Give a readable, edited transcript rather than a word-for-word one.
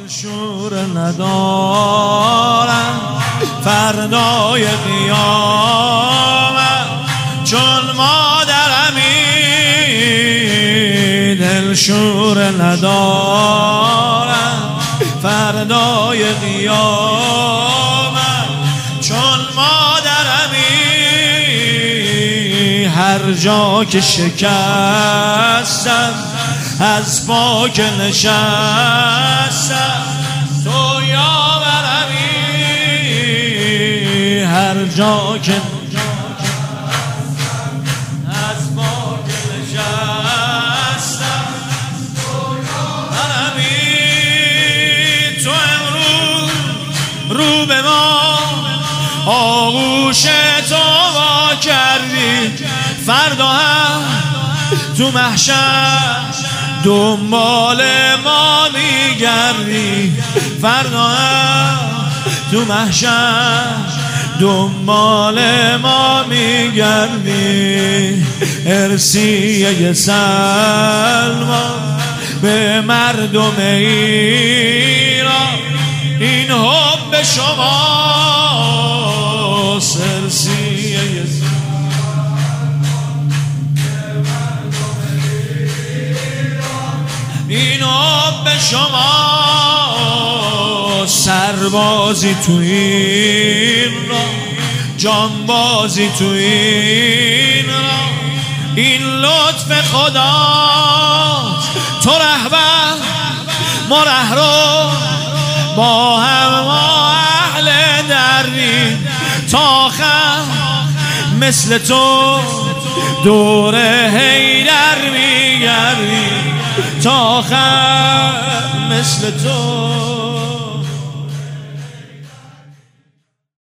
شور ندارم فردای قیامت چون مادرمی دل شور ندارم فردای قیامت چون مادرمی هر جا که شکستم از پاک نشستم تو یاورمی هر جا که از پاک نشستم تو یاورمی تو امروز رو به ما آغوش تو وا کردی فردا هم تو محشر دنبال ما میگردی فردا هم تو محشر دنبال ما میگردی ارسیه سلمان به مردم ایران این حب شما ارسیه این حب شما سربازی تو این را جانبازی تو این را این لطف خدا تو رهبر ما رهرو با هم ما اهل دری تا آخر مثل تو دور حیدر میگردی تا آخر مثل تو